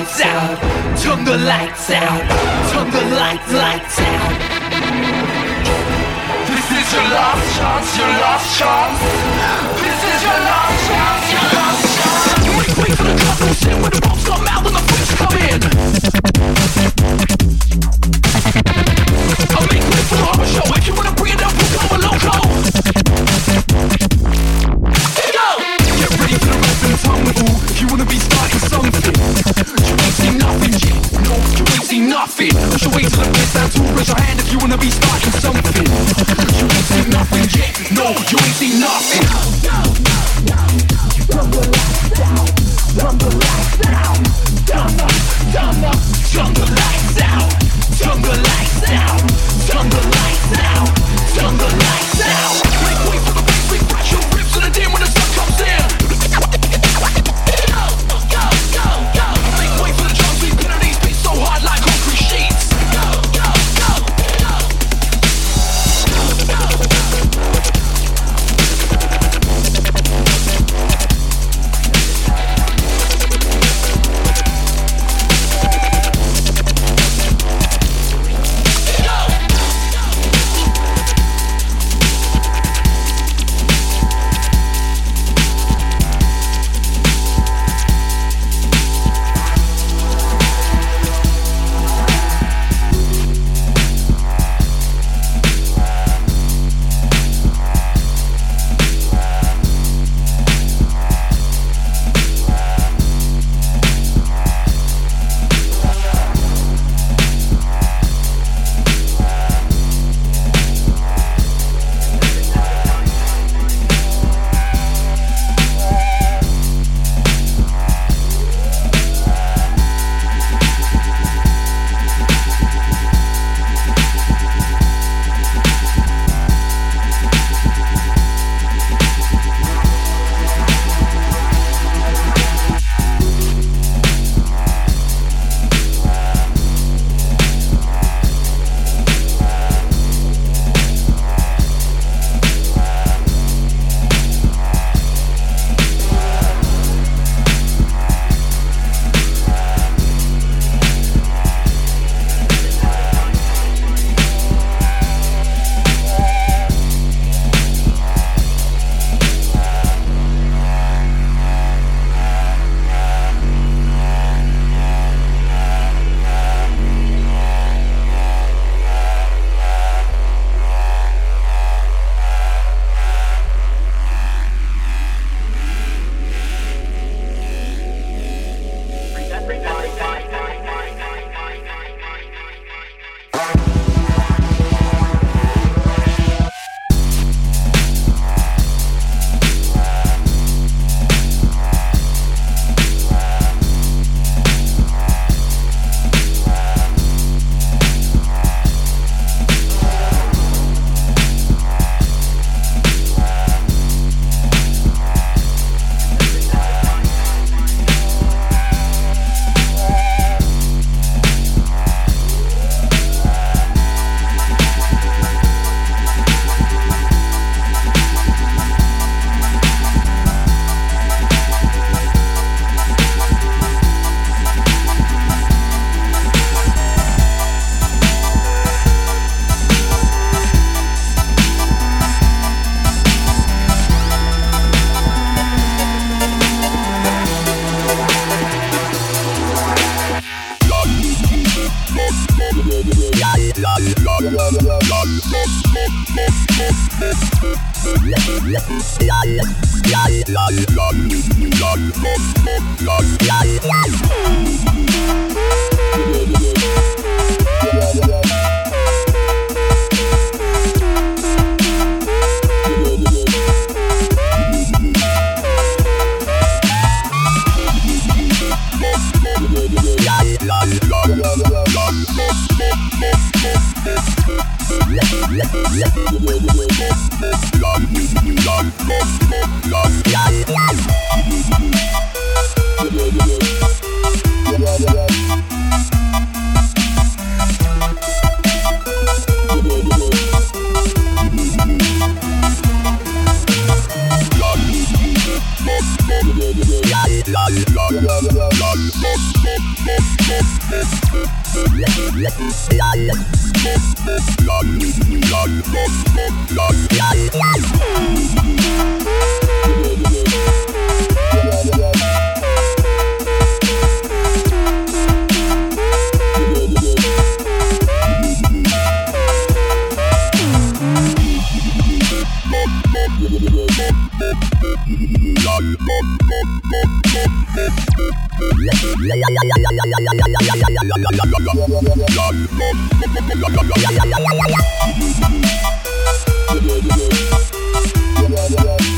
lights out. Turn the lights out. Turn the lights out. This is your last chance, your last chance. This is your last chance, your last chance. Wait for the drop to sit when the bombs come out and the freaks come in. I'll make way for the horror show. If you wanna bring it up, we'll go a loco. Go! Get ready for the rap and the tongue. Ooh, if you wanna be starting something, you ain't seen nothing yet. No, you ain't seen nothing. Push your way to the piss down to raise your hand if you wanna be starting something. You ain't seen nothing yet. No, you ain't seen nothing. Turn the lights out. Turn the lights out. Turn the lights out. Turn the lights out. Turn the lights out. Turn the lights out. Make way for the bass, we crash your ribs to the dim when the sun comes in. Go, go, go, go. Make way for the drums, we pin on these beats so hard like concrete sheets. Go, go, go, go. la Yeah.